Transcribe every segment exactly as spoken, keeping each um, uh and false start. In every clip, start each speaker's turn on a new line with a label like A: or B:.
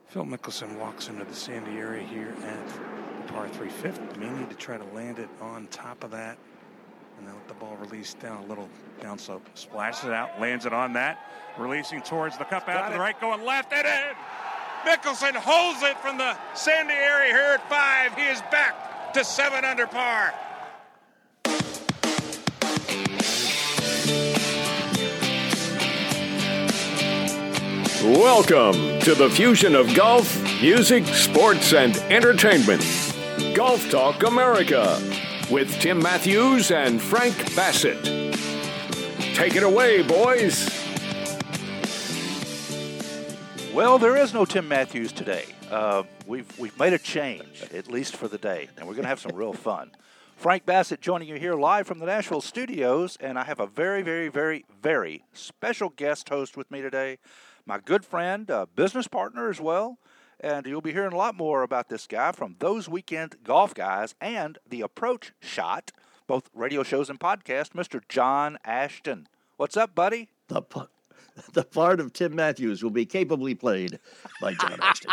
A: Phil Mickelson walks into the sandy area here at the par three fifth. May need to try to land it on top of that and then let the ball release down a little downslope. Splashes it out, lands it on that, releasing towards the cup, out to the right, going left and in. Mickelson holds it from the sandy area here at five. He is back to seven under par.
B: Welcome to the fusion of golf, music, sports, and entertainment. Golf Talk America with Tim Matthews and Frank Bassett. Take it away, boys.
C: Well, there is no Tim Matthews today. Uh, we've we've made a change, at least for the day, and we're going to have some real fun. Frank Bassett joining you here live from the Nashville studios, and I have a very, very, very, very special guest host with me today. My good friend, uh, business partner as well, and you'll be hearing a lot more about this guy from Those Weekend Golf Guys and The Approach Shot, both radio shows and podcasts, Mister John Ashton. What's up, buddy?
D: The, the part of Tim Matthews will be capably played by John Ashton.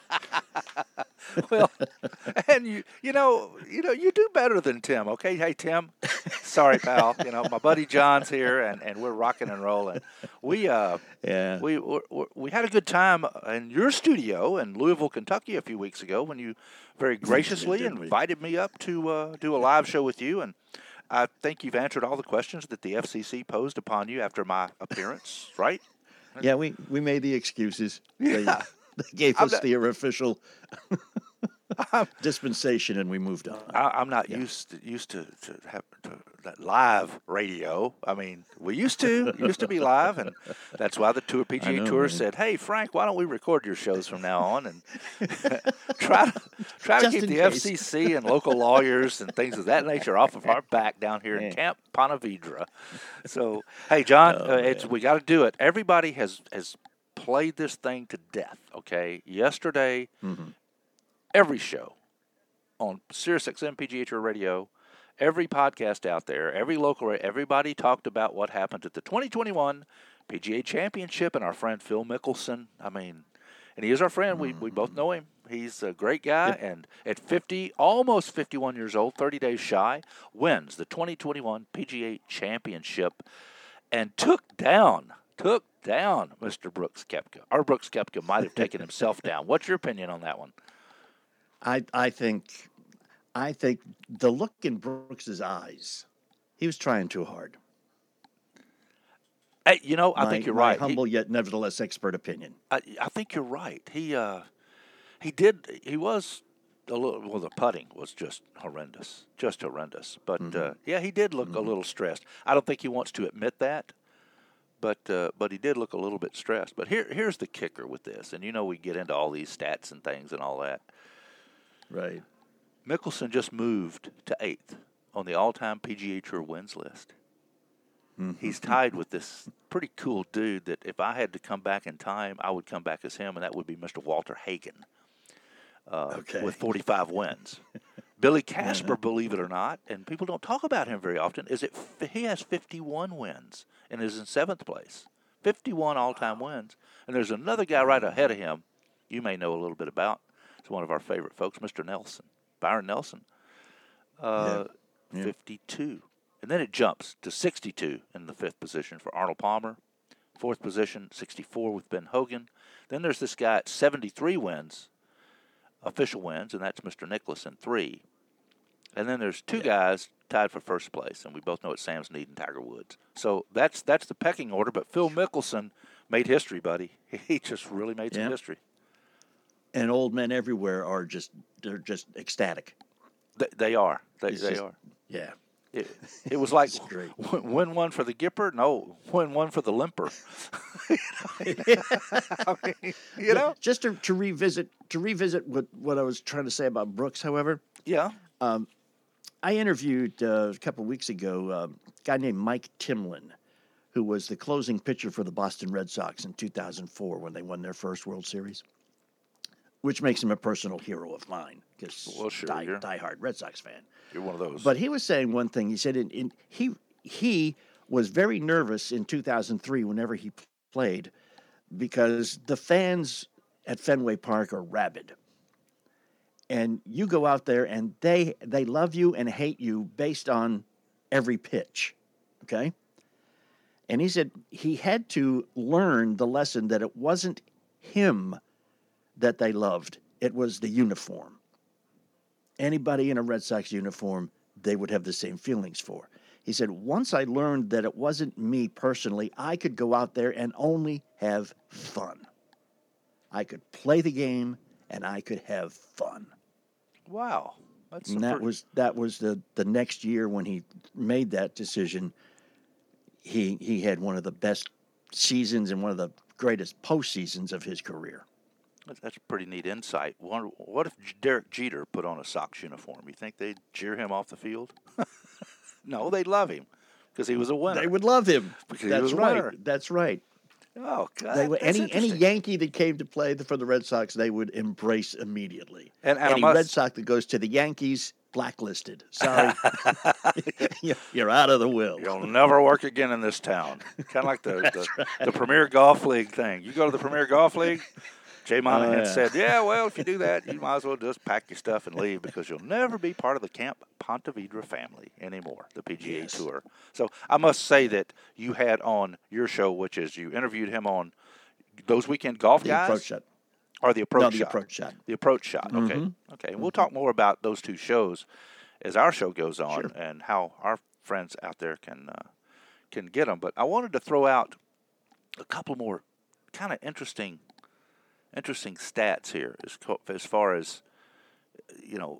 C: Well, and you, you know, you know, you do better than Tim. Okay, hey Tim, sorry pal. You know, my buddy John's here, and, and we're rocking and rolling. We uh,
D: yeah,
C: we we we had a good time in your studio in Louisville, Kentucky, a few weeks ago when you very graciously invited me up to uh, do a live show with you, and I think you've answered all the questions that the F C C posed upon you after my appearance, right?
D: Yeah, we, we made the excuses.
C: Yeah.
D: They, they gave us
C: not,
D: the official dispensation, and we moved on.
C: I, I'm not
D: yeah.
C: used to, used to, to, have, to that live radio. I mean, we used to used to be live, and that's why the tour P G A
D: know,
C: Tour
D: man.
C: said, "Hey, Frank, why don't we record your shows from now on and try to try to
D: Just
C: keep
D: in
C: the
D: case.
C: F C C and local lawyers and things of that nature off of our back down here in
D: Yeah.
C: Camp Ponte Vedra." So, hey, John,
D: Oh,
C: uh, it's we got to do it. Everybody has has played this thing to death. Okay, yesterday,
D: Mm-hmm.
C: every show on Sirius X M P G A Tour Radio, every podcast out there, every local, everybody talked about what happened at the twenty twenty-one P G A Championship and our friend Phil Mickelson. I mean, and he is our friend. We we both know him. He's a great guy,
D: Yep.
C: and at fifty, almost fifty-one years old, thirty days shy, wins the twenty twenty-one P G A Championship and took down, took down Mister Brooks Koepka. Our Brooks Koepka might have taken himself down. What's your opinion on that one?
D: I I think I think the look in Brooks's eyes, he was trying too hard.
C: Hey, you know, I
D: my,
C: think you're
D: my
C: right.
D: humble
C: He,
D: yet nevertheless expert opinion.
C: I, I think you're right. He uh, he did. He was a little. Well, the putting was just horrendous, just horrendous. But
D: Mm-hmm.
C: uh, yeah, he did look
D: Mm-hmm.
C: a little stressed. I don't think he wants to admit that, but uh, but he did look a little bit stressed. But here here's the kicker with this, and you know we get into all these stats and things and all that.
D: Right.
C: Mickelson just moved to eighth on the all-time P G A Tour wins list.
D: Mm-hmm.
C: He's tied with this pretty cool dude that if I had to come back in time, I would come back as him, and that would be Mister Walter Hagen uh,
D: Okay.
C: with forty-five wins. Billy Casper, believe it or not, and people don't talk about him very often, is it he has fifty-one wins and is in seventh place. fifty-one all-time wins. And there's another guy right ahead of him you may know a little bit about. It's one of our favorite folks, Mister Nelson, Byron Nelson, uh,
D: Yeah. Yeah.
C: fifty-two. And then it jumps to sixty-two in the fifth position for Arnold Palmer. Fourth position, sixty-four with Ben Hogan. Then there's this guy at seventy-three wins, official wins, and that's Mister Nicklaus in three. And then there's two
D: Yeah.
C: guys tied for first place, and we both know it's Sam Snead and Tiger Woods. So that's that's the pecking order, but Phil Mickelson made history, buddy. He just really made some
D: Yeah.
C: history.
D: And old men everywhere are just they're just ecstatic.
C: They, they are. They,
D: It's
C: they
D: just-
C: are.
D: Yeah.
C: It, it was like
D: It's great.
C: w- win one for the Gipper, no, win one for the Limper. I mean, you know,
D: Just to, to revisit to revisit what, what I was trying to say about Brooks, however,
C: yeah.
D: I interviewed uh, a couple of weeks ago uh, a guy named Mike Timlin, who was the closing pitcher for the Boston Red Sox in two thousand four when they won their first World Series, which makes him a personal hero of mine because
C: Well, sure,
D: die,
C: you're-
D: diehard Red Sox fan.
C: You're one of those.
D: But he was saying one thing. He said in, in, he he was very nervous in two thousand three whenever he played because the fans at Fenway Park are rabid. And you go out there and they they love you and hate you based on every pitch. Okay? And he said he had to learn the lesson that it wasn't him that they loved. It was the uniform. Anybody in a Red Sox uniform, they would have the same feelings for. He said, once I learned that it wasn't me personally, I could go out there and only have fun. I could play the game and I could have fun.
C: Wow. That's
D: And that
C: pretty...
D: was that was the, the next year when he made that decision. He he had one of the best seasons and one of the greatest postseasons of his career.
C: That's a pretty neat insight. What if Derek Jeter put on a Sox uniform? You think they'd jeer him off the field? No, they'd love him because he was a winner.
D: They would love him.
C: Because
D: That's
C: he was a
D: right.
C: winner.
D: That's right.
C: Oh, God.
D: They would,
C: that's
D: any any
C: interesting.
D: Yankee that came to play for the Red Sox, they would embrace immediately.
C: And- and I
D: any
C: must-
D: Red Sox that goes to the Yankees, blacklisted. Sorry, you're out of the will.
C: You'll never work again in this town. Kind of like the the,
D: right.
C: the Premier Golf League thing. You go to the Premier Golf League, Jay Monahan
D: Oh, yeah.
C: said, yeah, well, if you do that, you might as well just pack your stuff and leave because you'll never be part of the Camp Ponte Vedra family anymore, the P G A
D: Yes.
C: Tour. So I must say that you had on your show, which is you interviewed him on those weekend golf
D: The
C: guys?
D: approach shot.
C: Or the approach
D: No, the
C: shot?
D: approach shot.
C: The approach shot. Okay.
D: Mhm.
C: Okay. And we'll talk more about those two shows as our show goes on
D: Sure.
C: and how our friends out there can uh, can get them. But I wanted to throw out a couple more kind of interesting interesting stats here as co- as far as you know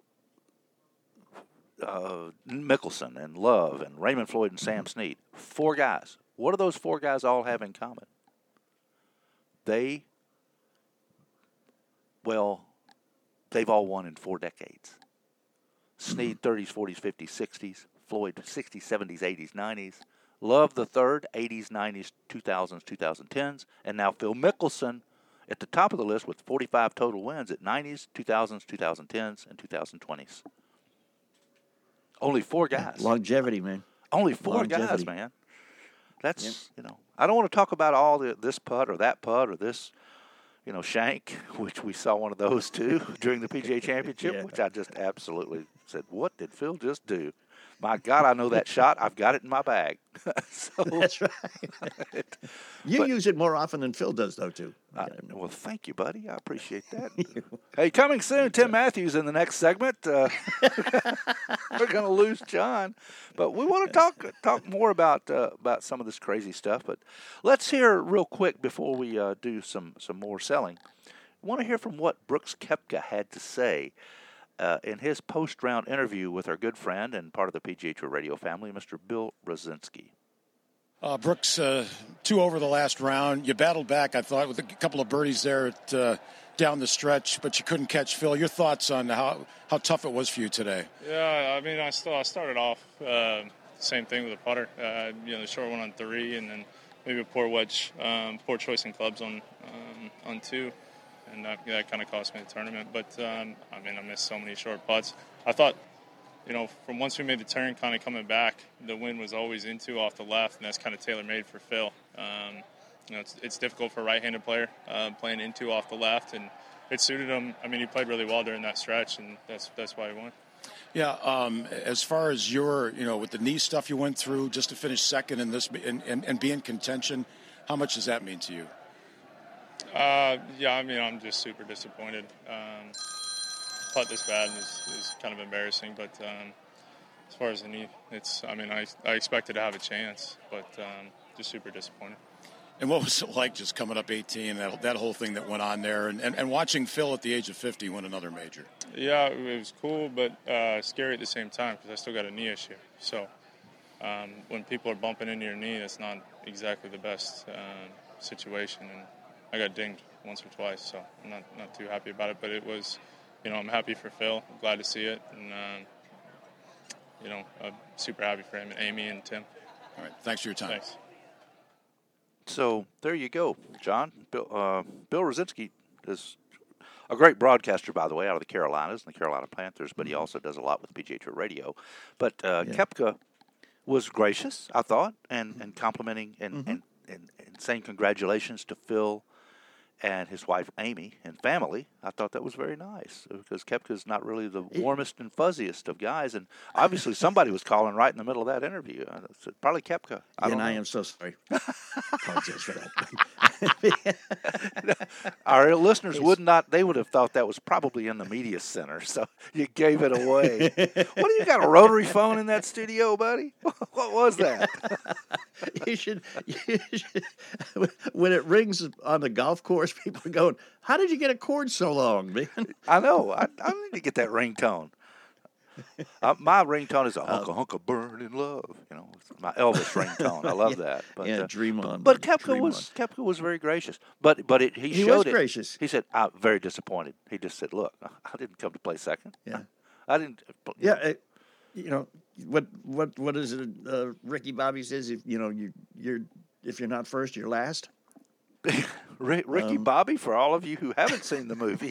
C: uh, Mickelson and Love and Raymond Floyd and Sam Snead. Four guys. What do those four guys all have in common? They Well, they've all won in four decades. Snead, thirties, forties, fifties, sixties. Floyd, sixties, seventies, eighties, nineties. Love the third, eighties, nineties, two thousands, twenty tens. And now Phil Mickelson at the top of the list with forty-five total wins at nineties, two thousands, twenty tens, and twenty twenties. Only four guys.
D: Longevity, man.
C: Only four guys,
D: Longevity.
C: man. That's,
D: Yep.
C: you know, I don't want to talk about all the, this putt or that putt or this, you know, shank, which we saw one of those too during the P G A Championship,
D: Yeah.
C: which I just absolutely said, what did Phil just do? My God, I know that shot. I've got it in my bag. so,
D: That's right. you
C: But-
D: use it more often than Phil does, though, too.
C: I, well, thank you, buddy. I appreciate that. Hey, coming soon, Tim Matthews in the next segment. Uh, we're going to lose John, but we want to talk talk more about uh, about some of this crazy stuff. But let's hear real quick before we uh, do some some more selling. I want to hear from what Brooks Koepka had to say uh, in his post round interview with our good friend and part of the P G A Tour Radio family, Mister Bill Rosinski.
E: Uh, Brooks, uh, two over the last round. You battled back, I thought, with a couple of birdies there at, uh, down the stretch, but you couldn't catch Phil. Your thoughts on how, how tough it was for you today?
F: Yeah, I mean, I still I started off uh, same thing with a putter. Uh, you know, the short one on three, and then maybe a poor wedge, um, poor choice in clubs on um, on two, and that, that kind of cost me the tournament. But um, I mean, I missed so many short putts. I thought, you know, from once we made the turn, kind of coming back, the wind was always into off the left, and that's kind of tailor-made for Phil. Um, you know, it's, it's difficult for a right-handed player uh, playing into off the left, and it suited him. I mean, he played really well during that stretch, and that's that's why he won.
E: Yeah, um, as far as your, you know, with the knee stuff you went through just to finish second in this and, and, and be in contention, how much does that mean to you?
F: Uh, yeah, I mean, I'm just super disappointed. Um, putt this bad is, is kind of embarrassing, but um, as far as the knee, it's, I mean, I, I expected to have a chance, but um, just super disappointed.
E: And what was it like just coming up eighteen, that, that whole thing that went on there, and, and, and watching Phil at the age of fifty win another major?
F: Yeah, it was cool, but uh, scary at the same time because I still got a knee issue. So um, when people are bumping into your knee, that's not exactly the best uh, situation. And I got dinged once or twice, so I'm not, not too happy about it. But it was, you know, I'm happy for Phil. I'm glad to see it. And, um, you know, I'm super happy for him and Amy and Tim.
E: All right, thanks for your time.
F: Thanks.
C: So there you go, John. Bill, uh, Bill Rosinski is a great broadcaster, by the way, out of the Carolinas and the Carolina Panthers, but he also does a lot with P G A Tour Radio. But uh,
D: Yeah.
C: Koepka was gracious, I thought, and, and complimenting and,
D: Mm-hmm.
C: and, and, and saying congratulations to Phil and his wife Amy and family. I thought that was very nice because Koepka's not really the warmest and fuzziest of guys, and obviously somebody was calling right in the middle of that interview. I said, probably Koepka. I
D: and
C: don't
D: I
C: know.
D: am so sorry. Apologize for that.
C: Our listeners would not, they would have thought that was probably in the media center, so you gave it away. What do you got, a rotary phone in that studio, buddy? What was that?
D: you, should, you should, when it rings on the golf course, people are going, how did you get a cord so long, man?
C: I know. I, I need to get that ringtone. Uh, my ringtone is a hunk, uh, a hunk of burning love. You know, it's my Elvis ringtone. I love
D: yeah,
C: that. But,
D: yeah,
C: uh,
D: dream on.
C: But Koepka
D: dream
C: was
D: on.
C: Koepka was very gracious. But but it, he,
D: he
C: showed
D: was
C: it.
D: gracious.
C: He said, "I'm very disappointed." He just said, "Look, I didn't come to play second.
D: Yeah,
C: I, I didn't."
D: Yeah, it, you know what what what is it? Uh, Ricky Bobby says, if you know you you're if you're not first, you're last.
C: Ricky
D: um,
C: Bobby, for all of you who haven't seen the movie,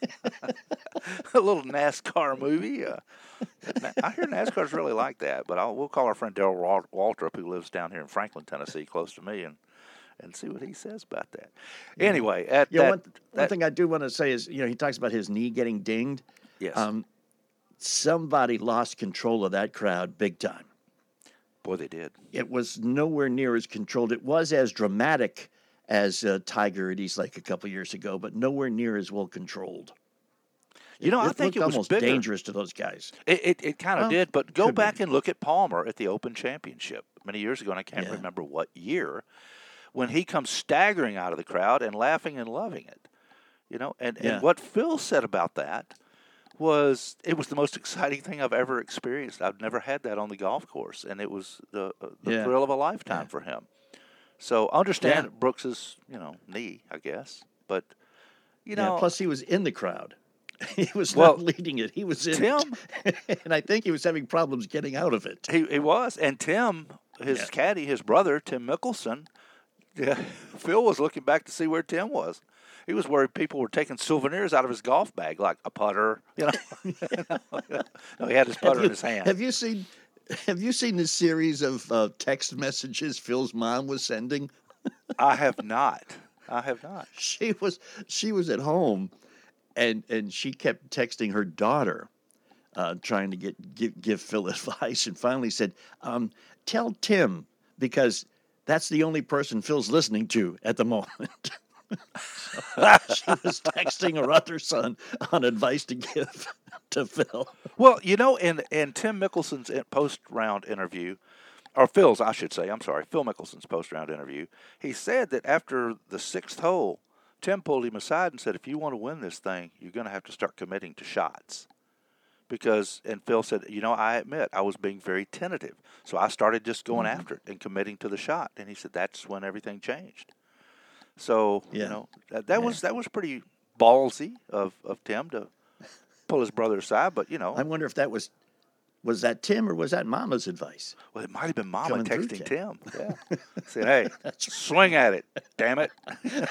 C: a little NASCAR movie. Uh, I hear NASCAR's really like that, but I'll, we'll call our friend Darrell Waltrip, who lives down here in Franklin, Tennessee, close to me, and, and see what he says about that. Yeah. Anyway, at
D: yeah,
C: that,
D: one,
C: that,
D: one thing I do want to say is, you know, he talks about his knee getting dinged.
C: Yes.
D: Um, somebody lost control of that crowd big time.
C: Boy, they did.
D: It was nowhere near as controlled. It was as dramatic as uh, Tiger at East Lake a couple years ago, but nowhere near as well controlled.
C: You know,
D: it,
C: I think
D: it
C: it
D: was
C: was
D: almost
C: bigger.
D: dangerous to those guys.
C: It it, it kind of
D: Well,
C: did, but go
D: could
C: back
D: be.
C: and look at Palmer at the Open Championship many years ago, and I can't
D: Yeah.
C: remember what year, when he comes staggering out of the crowd and laughing and loving it. You know, and,
D: Yeah.
C: and what Phil said about that was it was the most exciting thing I've ever experienced. I've never had that on the golf course, and it was the, uh, the
D: Yeah.
C: thrill of a lifetime
D: Yeah.
C: for him. So understand
D: Yeah.
C: Brooks's, you know, knee, I guess, but you
D: Yeah,
C: know,
D: plus he was in the crowd. He was
C: Well,
D: not leading it. He was in
C: Tim-
D: it. And I think he was having problems getting out of it.
C: He, he was, and Tim, his
D: Yeah.
C: caddy, his brother, Tim Mickelson, yeah, Phil was looking back to see where Tim was. He was worried people were taking souvenirs out of his golf bag, like a putter, you know. No, he had his putter
D: Have you,
C: in his hand.
D: have you seen have you seen this series of uh, text messages Phil's mom was sending?
C: I have not. I have not.
D: She was she was at home and and she kept texting her daughter, uh, trying to get give, give Phil advice, and finally said, um, tell Tim, because that's the only person Phil's listening to at the moment. She was texting her other son on advice to give to Phil.
C: Well, you know, in, in Tim Mickelson's post-round interview, or Phil's, I should say, I'm sorry, Phil Mickelson's post-round interview, he said that after the sixth hole, Tim pulled him aside and said, if you want to win this thing, you're going to have to start committing to shots. Because, and Phil said, you know, I admit I was being very tentative. So I started just going mm-hmm. after it and committing to the shot. And he said, that's when everything changed. So,
D: yeah.
C: you know, that, that
D: yeah.
C: was that was pretty ballsy of, of Tim to pull his brother aside. But, you know.
D: I wonder if that was, was that Tim or was that Mama's advice?
C: Well, it might have been Mama
D: Coming
C: texting
D: Tim.
C: Tim. Yeah. Saying, hey, swing at it, damn it.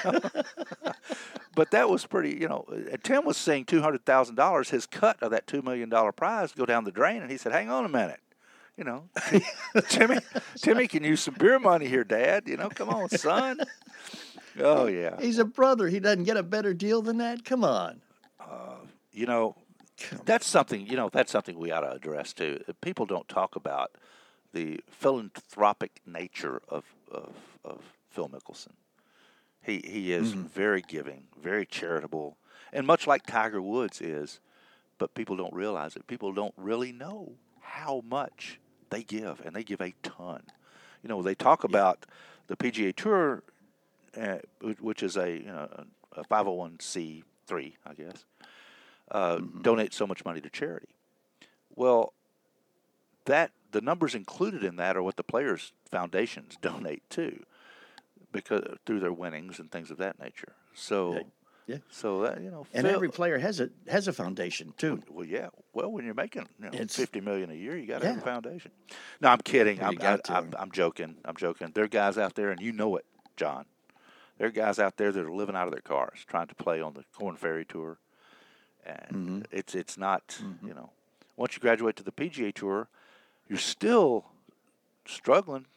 C: But that was pretty, you know, Tim was seeing two hundred thousand dollars, his cut of that two million dollars prize, go down the drain. And he said, hang on a minute. You know, Timmy, Timmy can use some beer money here, Dad. You know, come on, son. Oh, yeah.
D: He's a brother. He doesn't get a better deal than that? Come on.
C: Uh, you know, that's something, you know, that's something we ought to address, too. People don't talk about the philanthropic nature of, of, of Phil Mickelson. He, he is mm-hmm. very giving, very charitable, and much like Tiger Woods is, but people don't realize it. People don't really know how much they give, and they give a ton. You know, they talk about the P G A Tour, uh, which is a, you know, a five oh one c three, I guess, uh, mm-hmm. donate so much money to charity. Well, that the numbers included in that are what the players' foundations donate to, because through their winnings and things of that nature. So.
D: Yeah. Yeah.
C: So that, you know,
D: and
C: Phil,
D: every player has a has a foundation too.
C: Well, yeah. Well, when you're making you know,
D: It's-
C: fifty million a year, you got to
D: Yeah.
C: have a foundation. No, I'm kidding.
D: You
C: I'm,
D: got
C: I,
D: to.
C: I'm, I'm joking. I'm joking. There are guys out there, and you know it, John. There are guys out there that are living out of their cars, trying to play on the Corn Ferry Tour, and
D: Mhm.
C: it's it's not
D: Mhm.
C: you know. Once you graduate to the P G A Tour, you're still struggling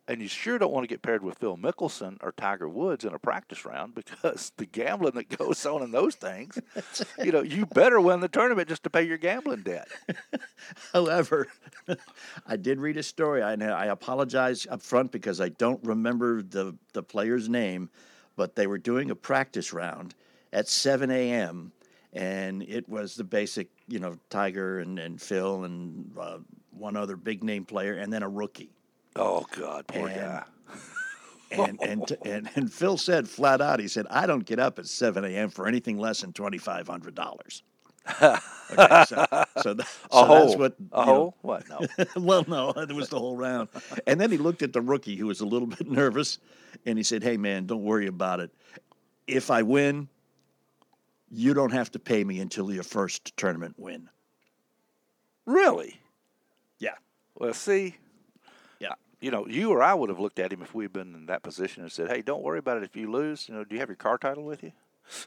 C: And you sure don't want to get paired with Phil Mickelson or Tiger Woods in a practice round because the gambling that goes on in those things, you know, you better win the tournament just to pay your gambling debt.
D: However, I did read a story. I, I apologize up front because I don't remember the, the player's name, but they were doing a practice round at seven a.m., and it was the basic, you know, Tiger and, and Phil and uh, one other big-name player, and then a rookie.
C: Oh, God, poor
D: and,
C: guy.
D: And, and and and Phil said flat out, he said, I don't get up at seven a.m. for anything less than twenty-five hundred dollars. Okay, so so, th- so that's what.
C: A hole? What? No.
D: Well, no, it was the whole round. And then he looked at the rookie who was a little bit nervous, and he said, hey, man, don't worry about it. If I win, you don't have to pay me until your first tournament win.
C: Really?
D: Yeah.
C: Well, see. You know, you or I would have looked at him if we'd been in that position and said, hey, don't worry about it if you lose. You know, do you have your car title with you?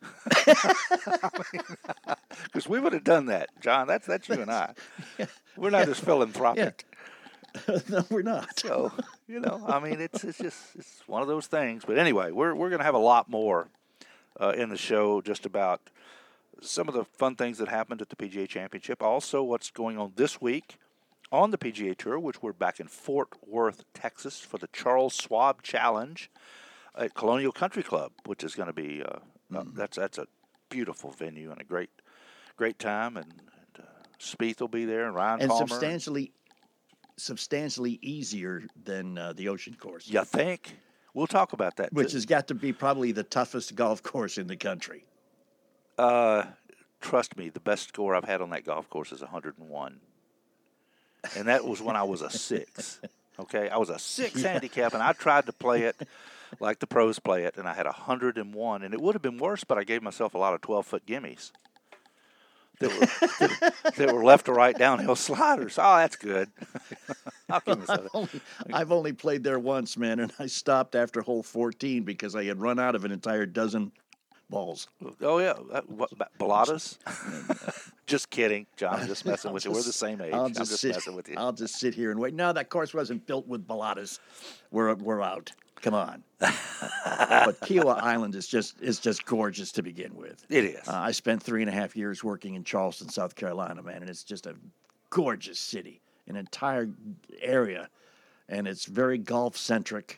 C: Because we would have done that, John. That's that's you and I. We're not as philanthropic.
D: Yeah. No, we're not.
C: So, you know, I mean, it's it's just it's one of those things. But anyway, we're we're going to have a lot more uh, in the show just about some of the fun things that happened at the P G A Championship. Also, what's going on this week on the P G A Tour, which we're back in Fort Worth, Texas, for the Charles Schwab Challenge at Colonial Country Club, which is going to be uh, mm-hmm. uh, that's that's a beautiful venue and a great great time. And, and uh, Spieth will be there, and Ryan
D: and
C: Palmer.
D: substantially substantially easier than uh, the Ocean Course.
C: You think? We'll talk about that.
D: Which
C: too.
D: has got to be probably the toughest golf course in the country.
C: Uh, trust me, the best score I've had on that golf course is one hundred and one. And that was when I was a six. Okay, I was a six yeah. handicap, and I tried to play it like the pros play it, and I had one hundred and one. And it would have been worse, but I gave myself a lot of twelve-foot gimmies that were, that, that were left to right downhill sliders. Oh, that's good. I'll give myself
D: I've, only, I've only played there once, man, and I stopped after hole fourteen because I had run out of an entire dozen balls.
C: Oh, yeah. Uh, what, Balatas? Just kidding, John. I'm just messing with just, you. We're the same age.
D: I'll just
C: I'm just
D: sit,
C: messing with you.
D: I'll just sit here and wait. No, that course wasn't built with Balatas. We're we're out. Come on. But Kiowa Island is just is just gorgeous to begin with.
C: It is.
D: Uh, I spent three and a half years working in Charleston, South Carolina, man, and it's just a gorgeous city, an entire area, and it's very golf centric.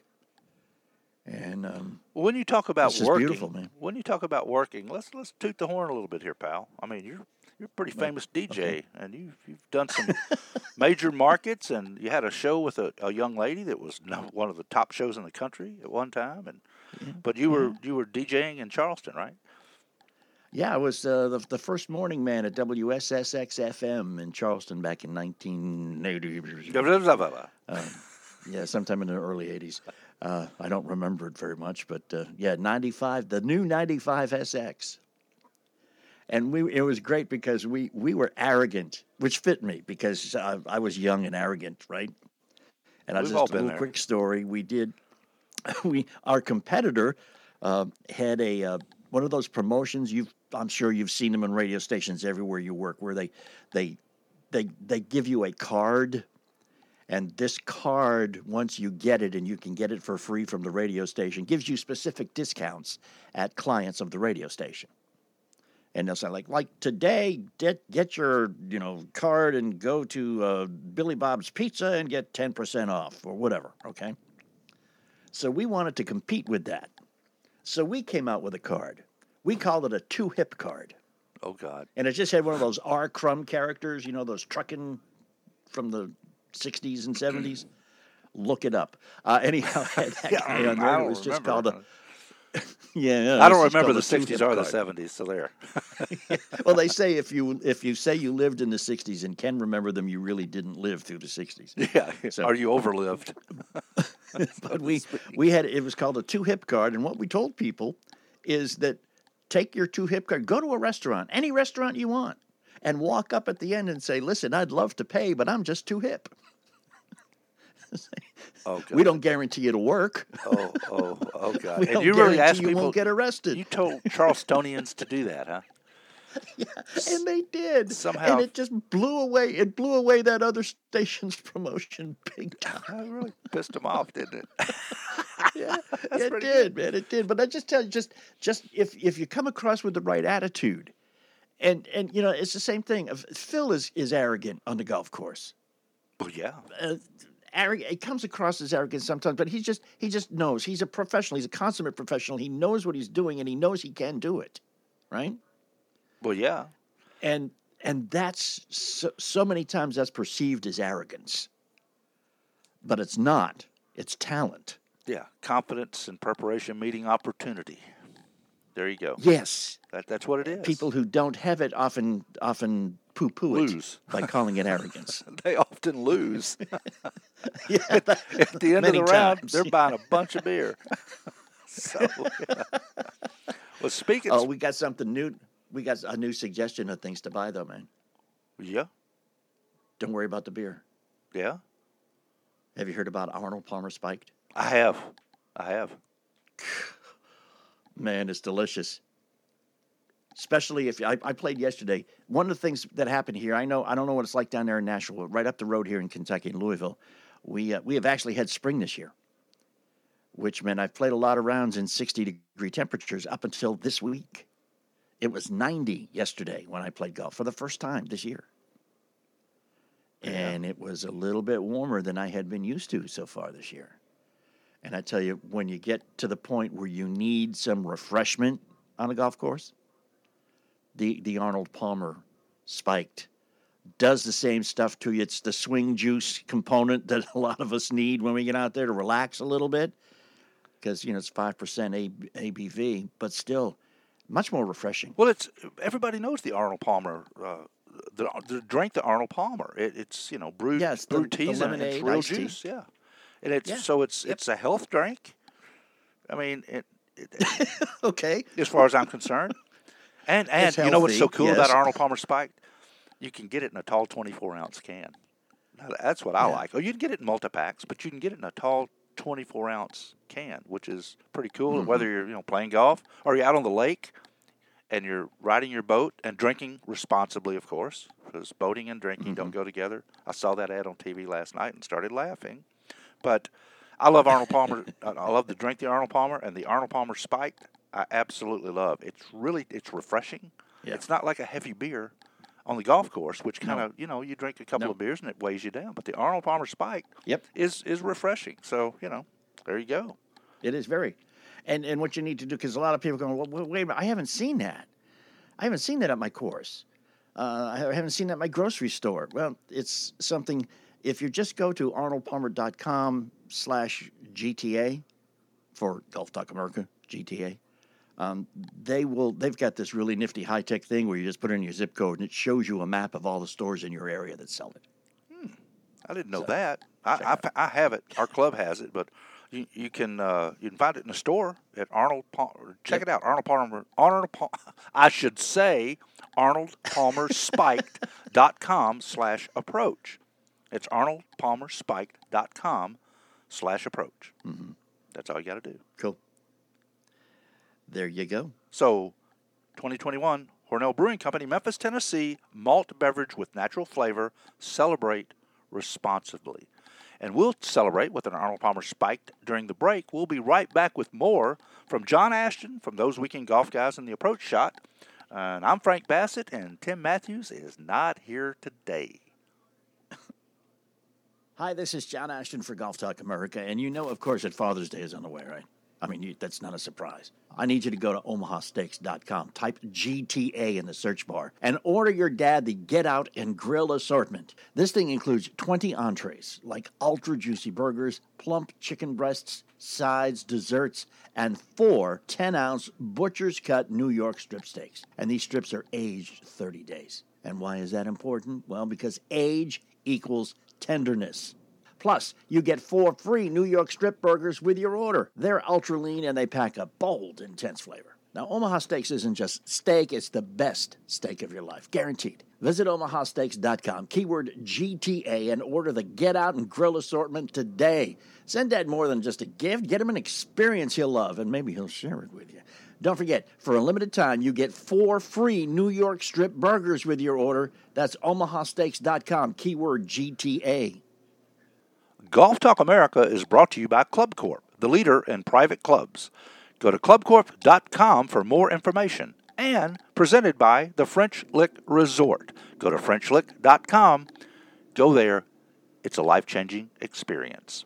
D: And um,
C: when you talk about
D: it's just
C: working,
D: beautiful, man.
C: when you talk about working, let's let's toot the horn a little bit here, pal. I mean, you're you're a pretty famous D J,
D: okay.
C: and you've you've done some major markets, and you had a show with a, a young lady that was one of the top shows in the country at one time. And yeah. but you were you were DJing in Charleston, right?
D: Yeah, I was uh, the the first morning man at W S S X F M in Charleston back in nineteen eighty. uh, yeah, sometime in the early eighties. Uh, I don't remember it very much, but uh, yeah, ninety-five, the new ninety-five S X. And we it was great because we, we were arrogant, which fit me because I, I was young and arrogant, right? And I
C: We've
D: just
C: all
D: a
C: been
D: little
C: there.
D: quick story. We did, we our competitor uh, had a uh, one of those promotions. You've I'm sure you've seen them on radio stations everywhere you work, where they they they they give you a card. And this card, once you get it, and you can get it for free from the radio station, gives you specific discounts at clients of the radio station. And they'll say, like, like today, get get your you know card and go to uh, Billy Bob's Pizza and get ten percent off or whatever, okay? So we wanted to compete with that. So we came out with a card. We called it a two-hip card.
C: Oh, God.
D: And it just had one of those R. Crumb characters, you know, those trucking from the sixties and seventies. Look it up. Uh, anyhow, that
C: yeah,
D: guy on there, it was just called a. yeah, yeah,
C: I don't
D: just
C: remember the
D: a
C: sixties
D: two-hip
C: or the
D: card.
C: seventies, so there.
D: Well, they say if you if you say you lived in the sixties and can remember them, you really didn't live through the sixties.
C: Yeah,
D: So-
C: or you overlived.
D: But we we had it was called a two hip card, and what we told people is that take your two hip card, go to a restaurant, any restaurant you want, and walk up at the end and say, "Listen, I'd love to pay, but I'm just too hip."
C: Oh, God.
D: We don't guarantee it'll work.
C: Oh, oh, oh, God.
D: We
C: And
D: don't
C: you really
D: guarantee
C: asked
D: you
C: people.
D: won't get arrested.
C: You told Charlestonians to do that, huh?
D: Yeah, and they did.
C: Somehow.
D: And it just blew away. It blew away that other station's promotion big time.
C: It really pissed them off, didn't it?
D: Yeah,
C: That's
D: it
C: pretty
D: did,
C: good.
D: man. It did. But I just tell you, just just if if you come across with the right attitude, and and you know, it's the same thing. Phil is is arrogant on the golf course.
C: Well, yeah.
D: Uh, arrogant. It comes across as arrogant sometimes, but he just he just knows. He's a professional. He's a consummate professional. He knows what he's doing, and he knows he can do it, right?
C: Well, yeah.
D: And and that's so, so many times that's perceived as arrogance, but it's not. It's talent.
C: Yeah. Confidence and preparation meeting opportunity. There you go.
D: Yes,
C: That, that's what it is.
D: people who don't have it often often poo-poo it
C: Lose.
D: by calling it arrogance.
C: They often lose.
D: Yeah,
C: At the end
D: many
C: of the round,
D: times.
C: they're buying a bunch of beer. So, yeah. Well, speaking
D: Oh, we got something new. We got a new suggestion of things to buy, though, man.
C: yeah,
D: Don't worry about the beer.
C: yeah,
D: Have you heard about Arnold Palmer Spiked?
C: I have. I have.
D: Man, it's delicious. Especially if I, I played yesterday. One of the things that happened here, I know I don't know what it's like down there in Nashville, right up the road here in Kentucky, in Louisville. We uh, we have actually had spring this year, which meant I've played a lot of rounds in sixty degree temperatures up until this week. It was ninety yesterday when I played golf for the first time this year. And it was a little bit warmer than I had been used to so far this year. And I tell you, when you get to the point where you need some refreshment on a golf course, the, the Arnold Palmer Spiked does the same stuff to you. It's the swing juice component that a lot of us need when we get out there to relax a little bit, because, you know, it's five percent A B V, but still much more refreshing.
C: Well, it's everybody knows the Arnold Palmer. Uh, the, the drink the Arnold Palmer. It, it's you know brewed
D: Yeah, it's the-
C: brewed
D: the
C: teas and
D: lemonade
C: it's real
D: iced tea.
C: juice. Yeah, and it's
D: Yeah.
C: so it's it's a health drink. I mean, it, it,
D: Okay.
C: as far as I'm concerned, and and
D: It's
C: you know what's so
D: healthy,
C: cool
D: yes.
C: about Arnold Palmer Spiked? You can get it in a tall twenty-four ounce can. Now, that's what I
D: Yeah.
C: like. Oh, you can get it in multi packs, but you can get it in a tall twenty-four ounce can, which is pretty cool.
D: Mm-hmm.
C: Whether you're you know playing golf or you're out on the lake and you're riding your boat and drinking responsibly, of course, because boating and drinking don't
D: Mm-hmm.
C: go together. I saw that ad on T V last night and started laughing. But I love Arnold Palmer. I I love to drink the Arnold Palmer, and the Arnold Palmer Spiked I absolutely love. It's really it's refreshing.
D: Yeah.
C: It's not like a heavy beer on the golf course, which kind
D: No.
C: of you know you drink a couple
D: No.
C: of beers and it weighs you down. But the Arnold Palmer Spiked
D: Yep.
C: is is refreshing. So you know there you go.
D: It is very. And and what you need to do, because a lot of people are going, well, wait a minute, I haven't seen that. I haven't seen that at my course. Uh, I haven't seen that at my grocery store. Well, it's something, if you just go to arnoldpalmer.com slash GTA for Golf Talk America, G T A, um, they will, they've got this really nifty high-tech thing where you just put in your zip code and it shows you a map of all the stores in your area that sell it.
C: I didn't know that. I, I, I have it. Our club has it, but you, you can uh, you can find it in the store at Arnold Palmer. Check it out, Arnold Palmer. Arnold Palmer. I should say Arnold Palmer Spiked dot com slash approach. It's Arnold Palmer Spiked dot com slash approach. Mm-hmm. That's all you got to do.
D: Cool. There you go.
C: So, twenty twenty-one Hornell Brewing Company, Memphis, Tennessee, malt beverage with natural flavor. Celebrate responsibly. And we'll celebrate with an Arnold Palmer Spiked during the break. We'll be right back with more from John Ashton, from those Weekend Golf Guys in the Approach Shot. And I'm Frank Bassett, and Tim Matthews is not here today.
D: Hi, this is John Ashton for Golf Talk America, and you know, of course, that Father's Day is on the way, right? I mean, you, that's not a surprise. I need you to go to omaha steaks dot com, type G T A in the search bar, and order your dad the Get Out and Grill assortment. This thing includes twenty entrees, like ultra-juicy burgers, plump chicken breasts, sides, desserts, and four ten-ounce butcher's cut New York strip steaks. And these strips are aged thirty days. And why is that important? Well, because age equals tenderness. Plus, you get four free New York strip burgers with your order. They're ultra lean and they pack a bold, intense flavor. Now, Omaha Steaks isn't just steak, it's the best steak of your life, guaranteed. Visit omaha steaks dot com, keyword G T A, and order the Get Out and Grill assortment today. Send Dad more than just a gift. Get him an experience he'll love, and maybe he'll share it with you. Don't forget, for a limited time, you get four free New York strip burgers with your order. That's omaha steaks dot com, keyword G T A.
C: Golf Talk America is brought to you by Club Corp, the leader in private clubs. Go to club corp dot com for more information. And presented by the French Lick Resort. Go to french lick dot com. Go there. It's a life-changing experience.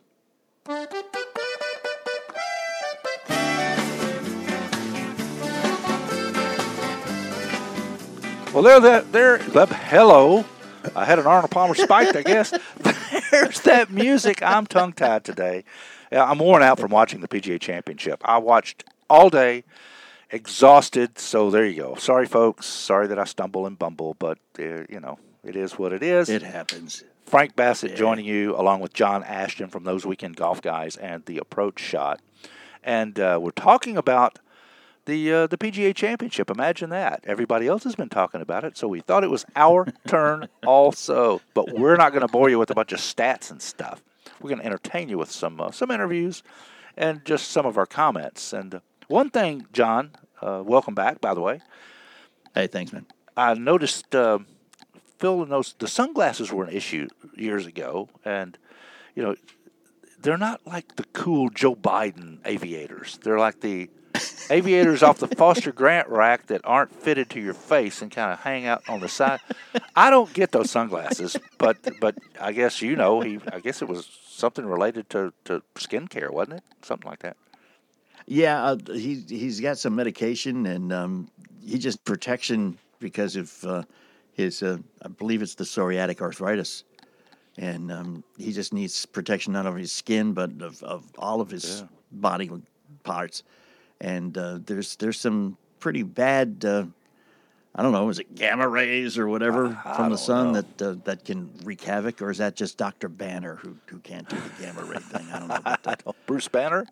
C: Well, there, there, there, hello. I had an Arnold Palmer spiked, I guess. There's that music. I'm tongue-tied today. I'm worn out from watching the P G A Championship. I watched all day, exhausted, so there you go. Sorry, folks. Sorry that I stumble and bumble, but, uh, you know, it is what it is.
D: It happens.
C: Frank Bassett
D: yeah.
C: joining you, along with John Ashton from Those Weekend Golf Guys and The Approach Shot. And uh, we're talking about the uh, the P G A Championship. Imagine that. Everybody else has been talking about it, so we thought it was our turn also. But we're not going to bore you with a bunch of stats and stuff. We're going to entertain you with some uh, some interviews and just some of our comments. And uh, one thing, John, uh, welcome back, by the way.
D: Hey, thanks, man.
C: I noticed uh, Phil knows the sunglasses were an issue years ago, and you know they're not like the cool Joe Biden aviators. They're like the aviators off the Foster Grant rack that aren't fitted to your face and kind of hang out on the side. I don't get those sunglasses, but but I guess you know he. I guess it was something related to, to skincare, wasn't it? Something like that.
D: Yeah, uh, he he's got some medication, and um, he just protection because of uh, his. Uh, I believe it's the psoriatic arthritis, and um, he just needs protection not only of his skin but of, of all of his
C: Yeah.
D: body parts. And uh, there's there's some pretty bad, uh, I don't know, is it gamma rays or whatever
C: I
D: from the
C: don't
D: sun
C: know.
D: that uh, that can wreak havoc, or is that just Doctor Banner who who can't do the gamma ray thing? I don't know about that.
C: Bruce Banner?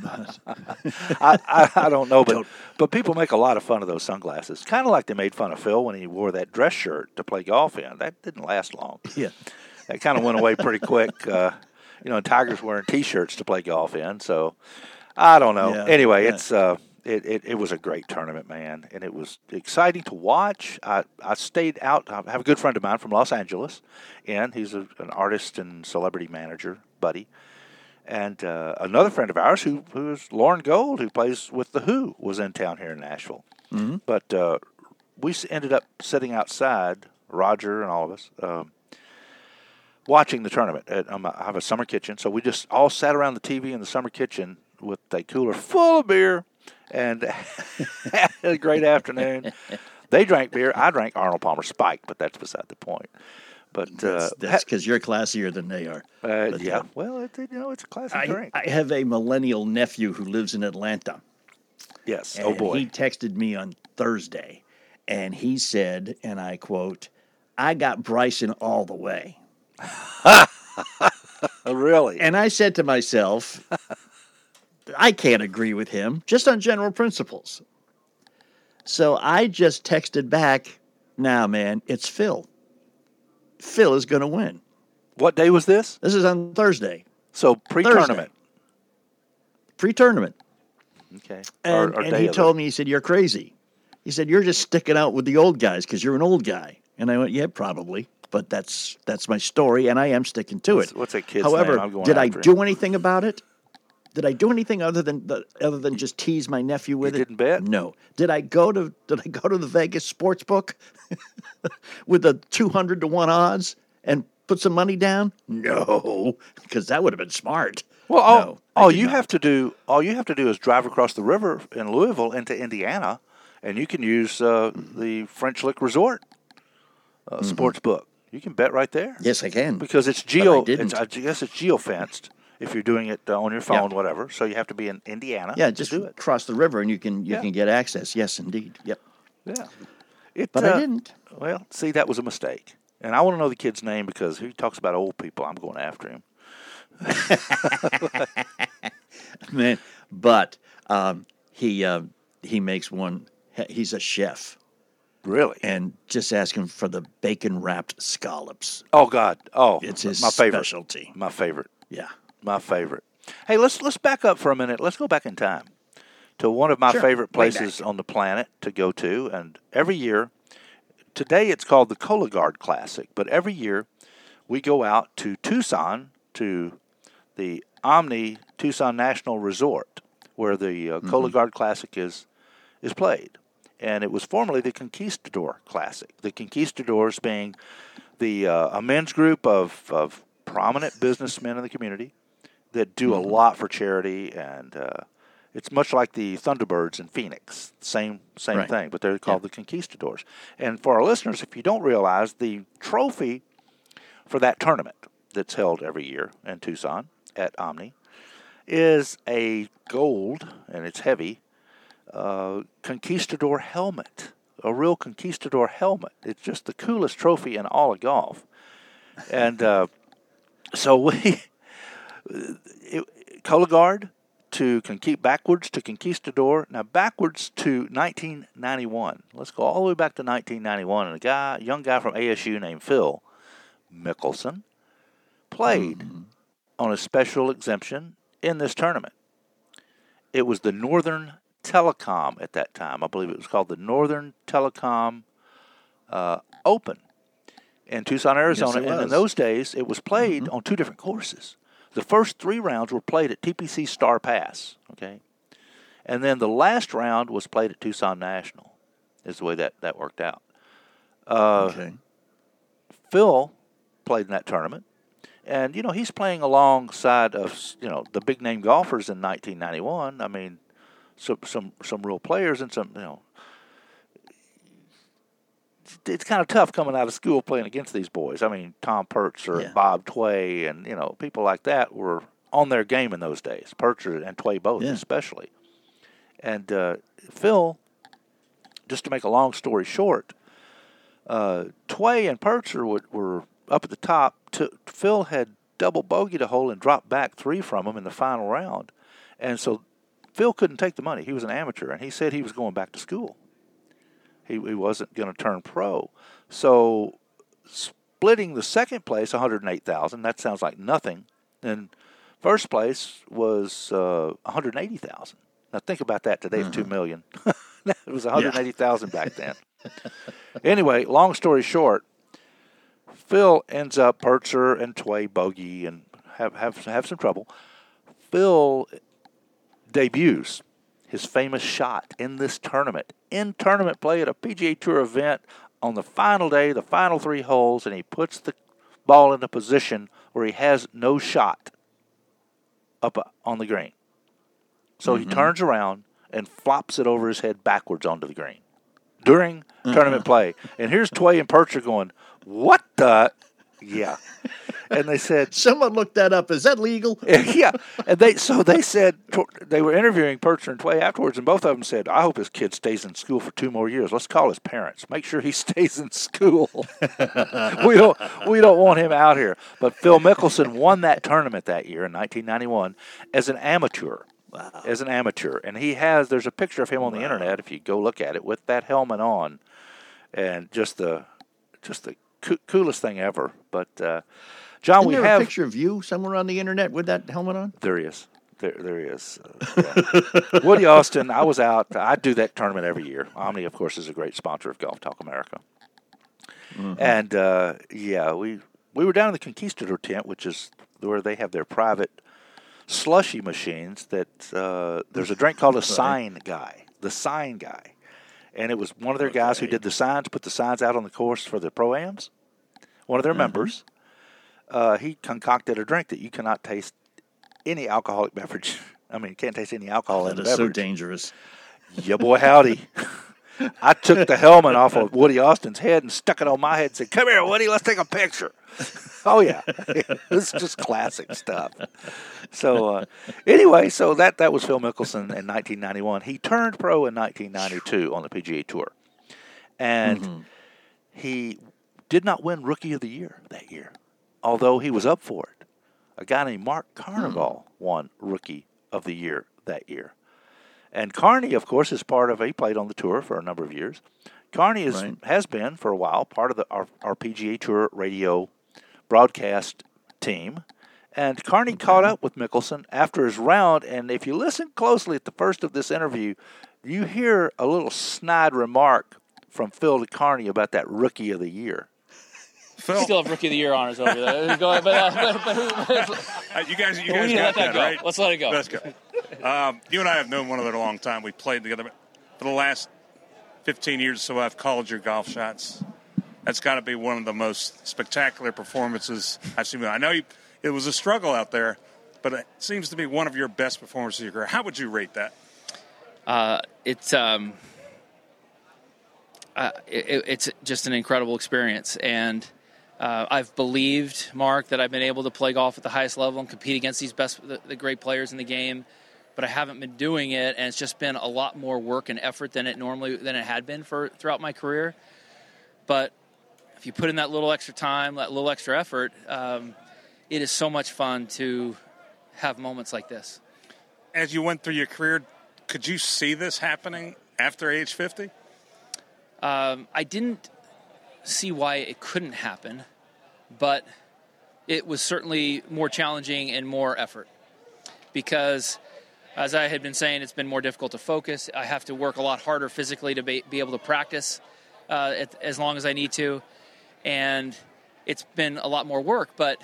C: I, I I don't know, but but people make a lot of fun of those sunglasses. Kind of like they made fun of Phil when he wore that dress shirt to play golf in. That didn't last long.
D: Yeah,
C: That kind of went away pretty quick. Uh, you know, and Tiger's wearing T-shirts to play golf in, so I don't know.
D: Yeah,
C: anyway,
D: yeah.
C: it's uh, it, it it was a great tournament, man, and it was exciting to watch. I, I stayed out. I have a good friend of mine from Los Angeles, and he's a, an artist and celebrity manager, buddy. And uh, another friend of ours, who who is Lauren Gold, who plays with The Who, was in town here in Nashville.
D: Mm-hmm.
C: But uh, we s- ended up sitting outside, Roger and all of us, um, watching the tournament. At, um, I have a summer kitchen, so we just all sat around the T V in the summer kitchen with a cooler full of beer and had a great afternoon. They drank beer. I drank Arnold Palmer Spike, but that's beside the point. But uh,
D: that's because you're classier than they are.
C: uh,
D: but,
C: yeah,
D: uh,
C: well, it, you know, it's a classic
D: I,
C: drink.
D: I have a millennial nephew who lives in Atlanta.
C: yes.
D: And
C: Oh boy.
D: he texted me on Thursday, and he said, and I quote, "I got Bryson all the way."
C: Oh, really?
D: And I said to myself, I can't agree with him, just on general principles. So I just texted back, "Nah, man, it's Phil. Phil is going to win."
C: What day was this?
D: This is on Thursday,
C: So pre-tournament.
D: pre-tournament.
C: Okay.
D: And,
C: Or- or
D: and
C: day
D: he
C: of
D: told
C: it.
D: me, he said, "You're crazy." He said, "You're just sticking out with the old guys because you're an old guy." And I went, "Yeah, probably. But that's that's my story, and I am sticking to
C: What's-
D: it."
C: what's that kid's
D: However,
C: name? I'm going
D: did I
C: after him.
D: do anything about it? Did I do anything other than the, other than just tease my nephew with
C: You
D: it?
C: didn't bet?
D: No. Did I go to Did I go to the Vegas sports book with the two hundred to one odds and put some money down? No, because that would have been smart.
C: Well, all,
D: No, I
C: all
D: did
C: you
D: not.
C: have to do, all you have to do is drive across the river in Louisville into Indiana, and you can use uh, the French Lick Resort uh,
D: Mm-hmm.
C: sports book. You can bet right there.
D: Yes, I can.
C: Because it's
D: But I
C: geo.
D: didn't.
C: It's, I guess it's geo fenced if you're doing it uh, on your phone, whatever. So you have to be in Indiana.
D: Yeah,
C: to
D: just
C: do it.
D: cross the river and you can you
C: Yeah.
D: can get access. Yes, indeed. Yep.
C: Yeah. It,
D: But
C: uh,
D: I didn't.
C: Well, see, that was a mistake. And I want to know the kid's name because he talks about old people. I'm going after him.
D: Man, but um, he uh, he makes one. He's a chef,
C: Really?
D: and just ask him for the bacon wrapped scallops.
C: Oh God! Oh,
D: It's his
C: my favorite.
D: specialty.
C: My favorite.
D: Yeah.
C: My favorite. Hey, let's let's back up for a minute. Let's go back in time to one of my
D: Sure.
C: favorite
D: Way
C: places
D: back.
C: on the planet to go to. And every year, today it's called the Cologuard Classic, but every year we go out to Tucson to the Omni Tucson National Resort, where the uh,
D: Mm-hmm.
C: Cologuard Classic is is played. And it was formerly the Conquistador Classic. The Conquistadors being the uh, a men's group of, of prominent businessmen in the community that do
D: Mm-hmm.
C: a lot for charity, and uh, it's much like the Thunderbirds in Phoenix, same same
D: Right.
C: thing, but they're called the Conquistadors. And for our listeners, if you don't realize, the trophy for that tournament that's held every year in Tucson at Omni is a gold, and it's heavy, uh, Conquistador helmet, a real Conquistador helmet. It's just the coolest trophy in all of golf. And uh, so we, it, Cologuard to Conqui- backwards to Conquistador, now backwards to nineteen ninety-one. Let's go all the way back to nineteen ninety-one, and a guy, a young guy from A S U named Phil Mickelson played
D: Mm-hmm.
C: on a special exemption in this tournament. It was the Northern Telecom at that time. I believe it was called the Northern Telecom uh, Open in Tucson, Arizona.
D: it
C: And in
D: was.
C: those days, it was played on two different courses. The first three rounds were played at T P C Star Pass, okay? And then the last round was played at Tucson National, is the way that, that worked out. Uh,
D: Okay.
C: Phil played in that tournament. And, you know, he's playing alongside of, you know, the big-name golfers in nineteen ninety-one. I mean, some some some real players and some, you know, it's kind of tough coming out of school playing against these boys. I mean, Tom Purtzer
D: Yeah.
C: and Bob Tway and, you know, people like that were on their game in those days. Purtzer and Tway both,
D: Yeah.
C: especially. And uh, Phil, just to make a long story short, uh, Tway and Purtzer were, were up at the top. To, Phil had double bogeyed a hole and dropped back three from him in the final round. And so Phil couldn't take the money. He was an amateur, and he said he was going back to school. He, he wasn't going to turn pro. So splitting the second place, one hundred eight thousand dollars, that sounds like nothing. And first place was uh, one hundred eighty thousand dollars. Now think about that. Today it's two million dollars. It was one hundred eighty thousand dollars back then. Anyway, long story short, Phil ends up Purtzer and Tway bogey and have, have, have some trouble. Phil debuts his famous shot in this tournament, in tournament play at a P G A Tour event on the final day, the final three holes, and he puts the ball in a position where he has no shot up on the green. So
D: Mm-hmm.
C: he turns around and flops it over his head backwards onto the green during tournament play. And here's Tway and Purtzer going, what the? Yeah. And they said,
D: Someone looked that up. Is that legal?
C: yeah. And they so they said, they were interviewing Purtzer and Tway afterwards, and both of them said, I hope his kid stays in school for two more years. Let's call his parents. Make sure he stays in school. we don't we don't want him out here. But Phil Mickelson won that tournament that year in nineteen ninety-one as an amateur.
D: Wow.
C: As an amateur. And he has, there's a picture of him on the internet, if you go look at it, with that helmet on. And just the just the co- coolest thing ever. But, uh, John,
D: Isn't
C: we
D: there
C: have...
D: a picture of you somewhere on the internet with that helmet on?
C: There he is. There, there he is. Uh, yeah. Woody Austin, I was out. I do that tournament every year. Omni, of course, is a great sponsor of Golf Talk America. Mm-hmm. And, uh, yeah, we we were down in the Conquistador tent, which is where they have their private slushy machines that uh, there's a drink called a sign guy, the sign guy. And it was one of their okay. guys who did the signs, put the signs out on the course for the Pro-Ams, one of their mm-hmm. members. Uh, he concocted a drink that you cannot taste any alcoholic beverage. I mean, you can't taste any alcohol
D: oh,
C: in the
D: beverage.
C: beverage.
D: So dangerous.
C: Yeah, boy, howdy. I took the helmet off of Woody Austin's head and stuck it on my head and said, come here, Woody, let's take a picture. Oh, yeah. This is just classic stuff. So, uh, anyway, so that, that was Phil Mickelson in nineteen ninety-one. He turned pro in nineteen ninety-two on the P G A Tour. And mm-hmm. he did not win Rookie of the Year that year, although he was up for it. A guy named Mark Carnival mm-hmm. won Rookie of the Year that year. And Carney, of course, is part of, he played on the tour for a number of years. Carney is, right. has been, for a while, part of the our, our P G A Tour radio broadcast team. And Carney caught up with Mickelson after his round, and if you listen closely at the first of this interview, you hear a little snide remark from Phil to Carney about that Rookie of the Year.
G: Phil. Still have Rookie of the Year honors over there. Go, but, uh, but, but, but,
A: uh, you guys, you
G: we
A: guys
G: need to
A: got
G: let that,
A: that,
G: go.
A: right?
G: Let's let it go.
A: Let's go. Um, you and I have known one another a long time. We played together. But for the last fifteen years or so, I've called your golf shots. That's got to be one of the most spectacular performances I've seen. I know you, it was a struggle out there, but it seems to be one of your best performances of your career. How would you rate that?
G: Uh, it's um, uh, it, it's just an incredible experience, and uh, I've believed, Mark, that I've been able to play golf at the highest level and compete against these best, the, the great players in the game, but I haven't been doing it, and it's just been a lot more work and effort than it normally than it had been for throughout my career. But if you put in that little extra time, that little extra effort, um, it is so much fun to have moments like this.
A: As you went through your career, could you see this happening after age fifty?
G: Um, I didn't see why it couldn't happen, but it was certainly more challenging and more effort because, as I had been saying, it's been more difficult to focus. I have to work a lot harder physically to be, be able to practice uh, at, as long as I need to, and it's been a lot more work, but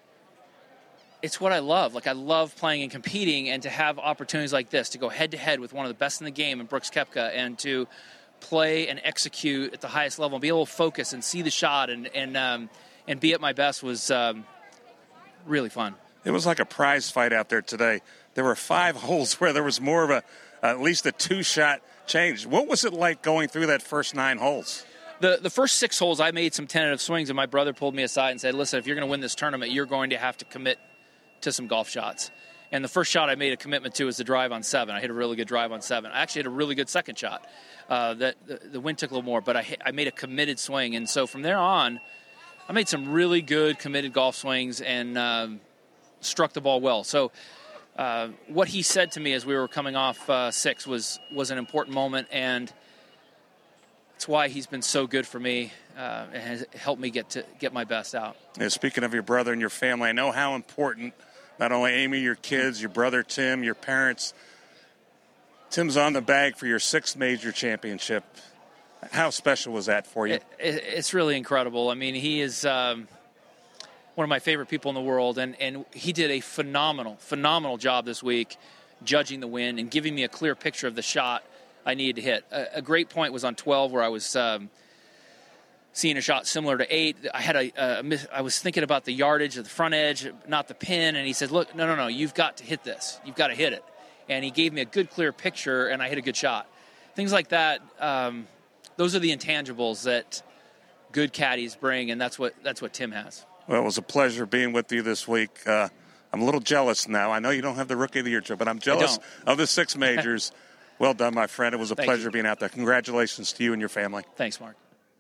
G: it's what I love. Like, I love playing and competing, and to have opportunities like this, to go head-to-head with one of the best in the game, in Brooks Koepka, and to play and execute at the highest level and be able to focus and see the shot and and um, and be at my best was um, really fun.
A: It was like a prize fight out there today. There were five holes where there was more of a, uh, at least a two-shot change. What was it like going through that first nine holes?
G: The the first six holes, I made some tentative swings, and my brother pulled me aside and said, listen, if you're going to win this tournament, you're going to have to commit to some golf shots. And the first shot I made a commitment to was the drive on seven. I hit a really good drive on seven. I actually hit a really good second shot. Uh, that the, the wind took a little more, but I hit, I made a committed swing. And so from there on, I made some really good committed golf swings and um, struck the ball well. So uh, what he said to me as we were coming off uh, six was was an important moment, and it's why he's been so good for me uh, and has helped me get to get my best out.
A: Yeah, speaking of your brother and your family, I know how important not only Amy, your kids, your brother Tim, your parents. Tim's on the bag for your sixth major championship. How special was that for you?
G: It, it, it's really incredible. I mean, he is um, one of my favorite people in the world, and, and he did a phenomenal, phenomenal job this week judging the win and giving me a clear picture of the shot I needed to hit. A, a great point was on twelve where I was um, seeing a shot similar to eight. I had a, a, I was thinking about the yardage of the front edge, not the pin, and he said, look, no, no, no, you've got to hit this. You've got to hit it. And he gave me a good, clear picture, and I hit a good shot. Things like that, um, those are the intangibles that good caddies bring, and that's what that's what Tim has.
A: Well, it was a pleasure being with you this week. Uh, I'm a little jealous now. I know you don't have the Rookie of the Year trip, but I'm jealous of the six majors. Well done, my friend. It was a
G: Thank
A: pleasure
G: you.
A: being out there. Congratulations to you and your family.
G: Thanks, Mark.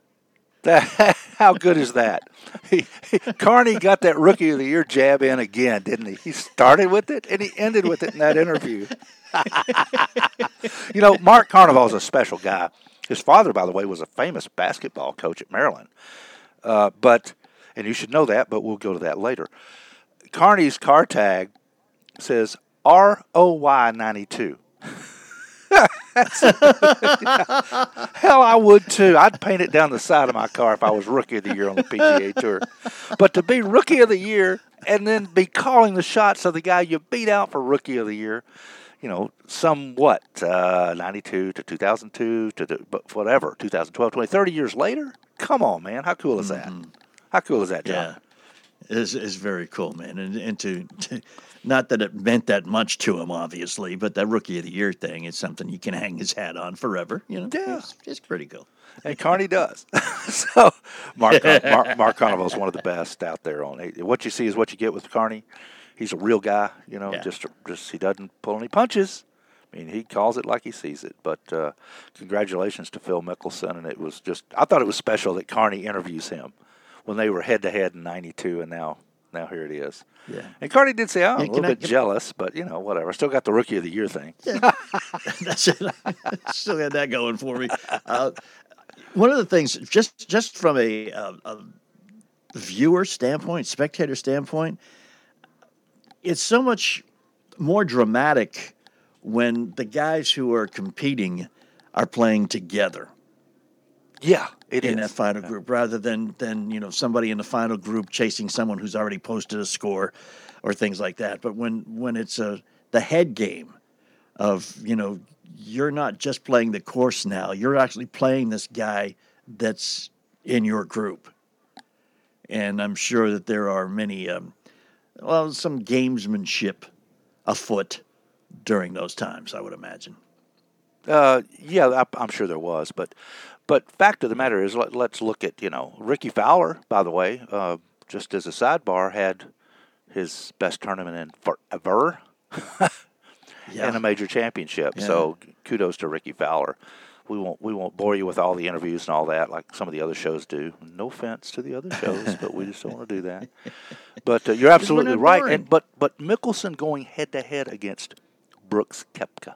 C: How good is that? He, he, Carney got that Rookie of the Year jab in again, didn't he? He started with it, and he ended with it in that interview. You know, Mark Carnival's a special guy. His father, by the way, was a famous basketball coach at Maryland. Uh, but, and you should know that, but we'll go to that later. Carney's car tag says R O Y ninety-two. Hell, I would too. I'd paint it down the side of my car if I was Rookie of the Year on the P G A Tour. But to be Rookie of the Year and then be calling the shots of the guy you beat out for Rookie of the Year, you know, somewhat, uh, ninety-two to two thousand two to the, but whatever, two thousand twelve, twenty, thirty years later? Come on, man. How cool is that? Mm-hmm. How cool is that, John?
D: Yeah, it's, it's very cool, man. And, and to, to, not that it meant that much to him, obviously, but that Rookie of the Year thing is something you can hang his hat on forever. You know,
C: yeah,
D: it's, it's pretty cool.
C: And Carney does. So Mark, Mark, Mark Carnival is one of the best out there on it. What you see is what you get with Carney. He's a real guy, you know. Yeah. Just, just he doesn't pull any punches. I mean, he calls it like he sees it. But uh, congratulations to Phil Mickelson, and it was just I thought it was special that Carney interviews him when they were head to head in ninety-two, and now now here it is.
D: Yeah.
C: And Carney did say, oh, I'm
D: yeah,
C: a little
D: I,
C: bit jealous, but you know, whatever. Still got the Rookie of the Year thing.
D: Yeah. That's it. Still got that going for me. Uh, one of the things, just just from a, a, a viewer standpoint, spectator standpoint, it's so much more dramatic when the guys who are competing are playing together.
C: Yeah, it
D: in
C: is.
D: that final group, rather than than you know somebody in the final group chasing someone who's already posted a score, or things like that. But when when it's a the head game of you know you're not just playing the course now, you're actually playing this guy that's in your group, and I'm sure that there are many um, well some gamesmanship afoot during those times, I would imagine.
C: Uh, yeah, I, I'm sure there was, but but fact of the matter is, let, let's look at you know Ricky Fowler. By the way, uh, just as a sidebar, had his best tournament in forever
D: Yeah.
C: in a major championship.
D: Yeah.
C: So kudos to Ricky Fowler. We won't we won't bore you with all the interviews and all that like some of the other shows do. No offense to the other shows, but we just don't want to do that. But uh, you're absolutely
D: not
C: right.
D: boring.
C: And but but Mickelson going head to head against Brooks Koepka.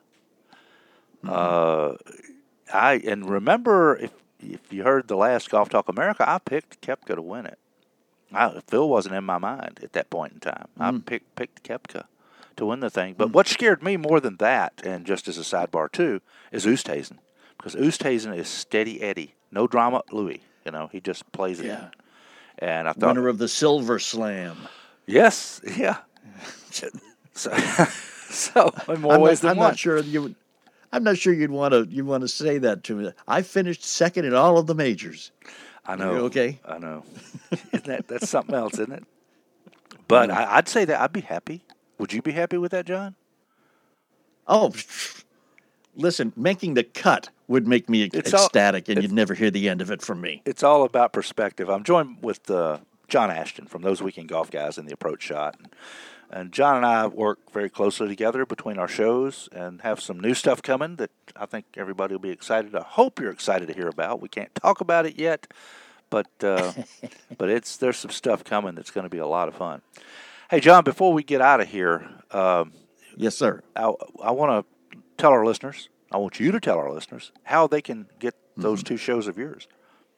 C: Uh, I and remember if if you heard the last Golf Talk America, I picked Koepka to win it. I, Phil wasn't in my mind at that point in time. I picked picked Koepka to win the thing. But what scared me more than that, and just as a sidebar too, is Oosthuizen, because Oosthuizen is steady Eddie, no drama Louis. You know, he just plays it.
D: Yeah.
C: And I thought,
D: Winner of the Silver Slam.
C: yes, yeah. so, so in more
D: I'm,
C: ways
D: not,
C: than
D: I'm
C: one.
D: not sure you would. I'm not sure you'd want to. You want to say that to me. I finished second in all of the majors.
C: I know.
D: You okay?
C: I know. Isn't that that's something else, isn't it? But I, I'd say that I'd be happy. Would you be happy with that, John?
D: Oh, listen, making the cut would make me
C: It's all-
D: ecstatic, and
C: it's-
D: you'd never hear the end of it from me.
C: It's all about perspective. I'm joined with uh, John Ashton from Those Weekend Golf Guys in the Approach Shot. And, and John and I work very closely together between our shows and have some new stuff coming that I think everybody will be excited. I hope you're excited to hear about. We can't talk about it yet, but uh, but it's there's some stuff coming that's going to be a lot of fun. Hey, John, before we get out of here, um,
D: Yes, sir.
C: I, I want to tell our listeners, I want you to tell our listeners how they can get those two shows of yours.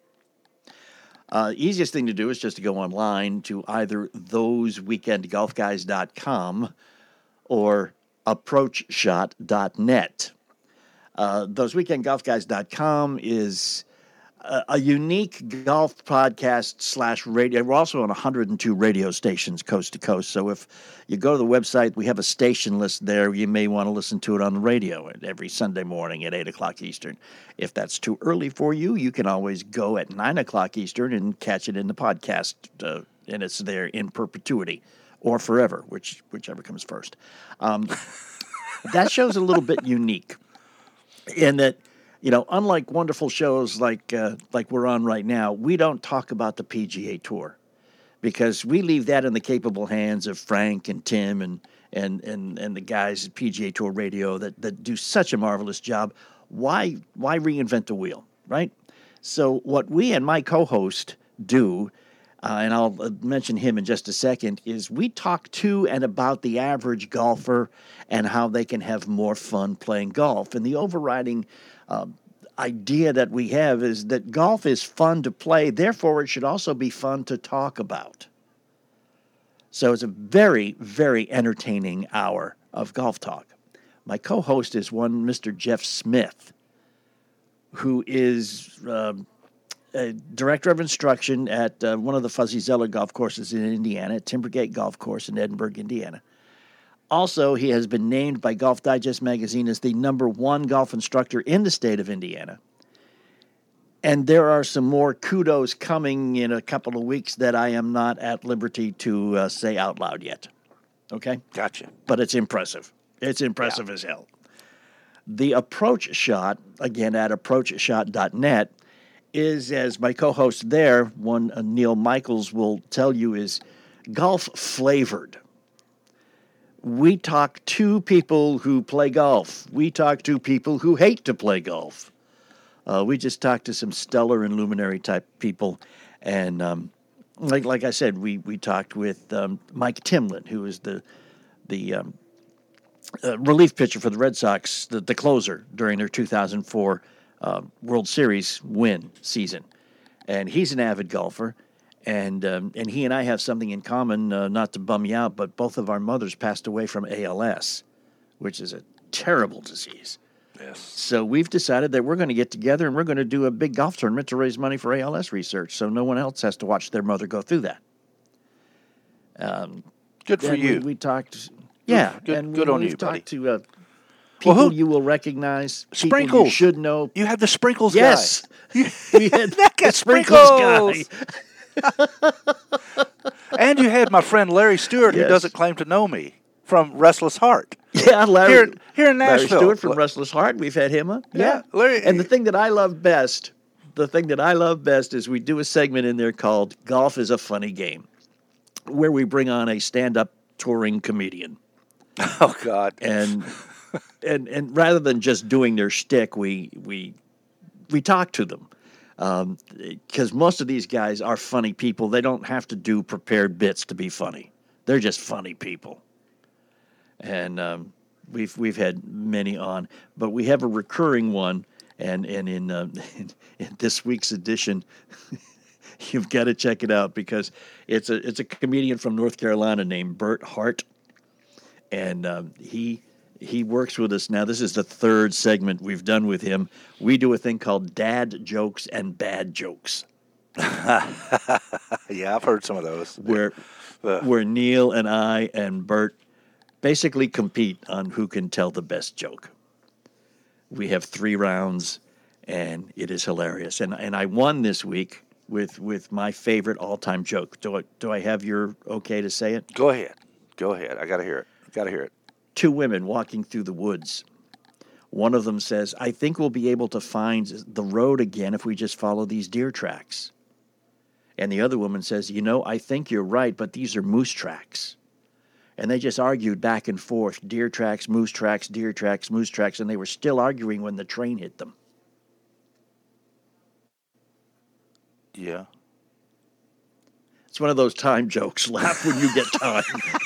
D: Uh, easiest thing to do is just to go online to either those weekend golf guys dot com or approach shot dot net. Uh, those weekend golf guys dot com is a, a unique golf podcast slash radio. We're also on one hundred two radio stations coast to coast. So if you go to the website, we have a station list there. You may want to listen to it on the radio every Sunday morning at eight o'clock Eastern. If that's too early for you, you can always go at nine o'clock Eastern and catch it in the podcast, uh, and it's there in perpetuity or forever, which whichever comes first. Um, that show's a little bit unique in that, you know, unlike wonderful shows like uh, like we're on right now, we don't talk about the P G A Tour because we leave that in the capable hands of Frank and Tim and and and, and the guys at P G A Tour Radio that, that do such a marvelous job. Why why reinvent the wheel, right? So what we and my co-host do, uh, and I'll uh, mention him in just a second, is we talk to and about the average golfer and how they can have more fun playing golf. And the overriding uh, idea that we have is that golf is fun to play, therefore it should also be fun to talk about. So it's a very, very entertaining hour of golf talk. My co-host is one Mister Jeff Smith, who is um, a director of instruction at uh, one of the Fuzzy Zeller golf courses in Indiana, Timbergate Golf Course in Edinburgh, Indiana. Also, he has been named by Golf Digest magazine as the number one golf instructor in the state of Indiana. And there are some more kudos coming in a couple of weeks that I am not at liberty to uh, say out loud yet. Okay?
C: Gotcha.
D: But it's impressive. It's impressive yeah. as hell. The Approach Shot, again, at approach shot dot net, is, as my co-host there, one uh, Neil Michaels will tell you, is golf-flavored. We talk to people who play golf. We talk to people who hate to play golf. Uh, we just talked to some stellar and luminary type people. And um, like like I said, we, we talked with um, Mike Timlin, who is the the um, uh, relief pitcher for the Red Sox, the, the closer during their two thousand four uh, World Series win season. And he's an avid golfer. And um, and he and I have something in common, uh, not to bum you out, but both of our mothers passed away from A L S, which is a terrible disease.
C: Yes.
D: So we've decided that we're going to get together and we're going to do a big golf tournament to raise money for A L S research, so no one else has to watch their mother go through that. Um,
C: Good for
D: and
C: you.
D: We, we talked, yeah,
C: good-
D: and
C: good
D: we,
C: on
D: we've
C: you, buddy.
D: talked to uh, people
C: Well, who-
D: you will recognize, people
C: Sprinkles.
D: you should know.
C: You have the sprinkles
D: Yes,
C: guy.
D: we had
C: That
D: the
C: guy's
D: sprinkles
C: Sprinkles.
D: guy.
C: And you had my friend Larry Stewart, who
D: Yes.
C: doesn't claim to know me, from Restless Heart.
D: Yeah, Larry.
C: Here, here in
D: Larry
C: Nashville.
D: Stewart from Restless Heart. We've had him up.
C: Yeah, Larry-
D: And the thing that I love best, the thing that I love best is we do a segment in there called "Golf is a Funny Game," where we bring on a stand-up touring comedian,
C: Oh, God.
D: and and and rather than just doing their shtick, we we we talk to them. Because most of these guys are funny people. They don't have to do prepared bits to be funny. They're just funny people. And um, we've we've had many on, but we have a recurring one, and and in uh, in, in this week's edition, you've got to check it out because it's a it's a comedian from North Carolina named Bert Hart, and um, he he works with us now. This is the third segment we've done with him. We do a thing called Dad Jokes and Bad Jokes,
C: Yeah, I've heard some of those.
D: where
C: Uh.
D: where Neil and I and Bert basically compete on who can tell the best joke. We have three rounds, and it is hilarious. And and I won this week with with my favorite all time joke. Do I do I have your okay to say it?
C: Go ahead. Go ahead. I got to hear it. Got to hear it.
D: Two women walking through the woods. One of them says, "I think we'll be able to find the road again if we just follow these deer tracks." And the other woman says, "You know, I think you're right, but these are moose tracks." And they just argued back and forth, deer tracks, moose tracks, deer tracks, moose tracks, and they were still arguing when the train hit them.
C: Yeah.
D: It's one of those time jokes. Laugh when you get time.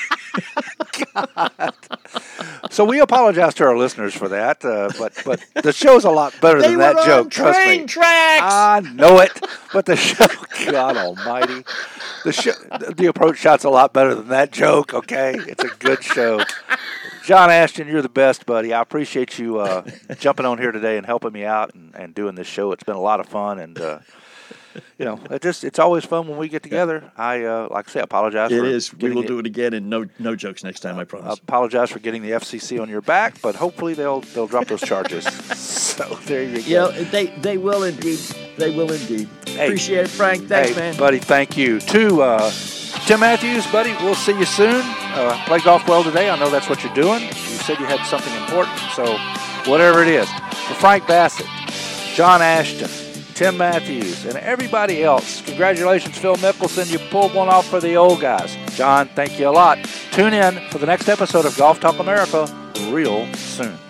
C: So we apologize to our listeners for that, uh, but but the show's a lot better
D: They
C: than
D: were
C: that
D: on
C: joke. Trust
D: train
C: me.
D: tracks.
C: I know it, but the show, God Almighty, the show, the approach shot's a lot better than that joke. Okay, it's a good show. John Ashton, you're the best, buddy. I appreciate you uh, jumping on here today and helping me out and, and doing this show. It's been a lot of fun, and uh, you know, it just it's always fun when we get together. I uh, like I say, apologize.
D: It
C: for
D: is. We
C: getting
D: will
C: the-
D: do it again, and no no jokes next time, I
C: I
D: promise.
C: apologize for getting the F C C on your back, but hopefully they'll they'll drop those charges. So there you go.
D: Yeah, they, they will indeed. They will indeed.
C: Hey.
D: Appreciate it, Frank. Thanks,
C: hey,
D: man.
C: buddy, thank you. To uh, Tim Matthews, buddy, we'll see you soon. Uh, play golf well today. I know that's what you're doing. You said you had something important, so whatever it is. For Frank Bassett, John Ashton, Tim Matthews, and everybody else, congratulations, Phil Mickelson. You pulled one off for the old guys. John, thank you a lot. Tune in for the next episode of Golf Talk America real soon.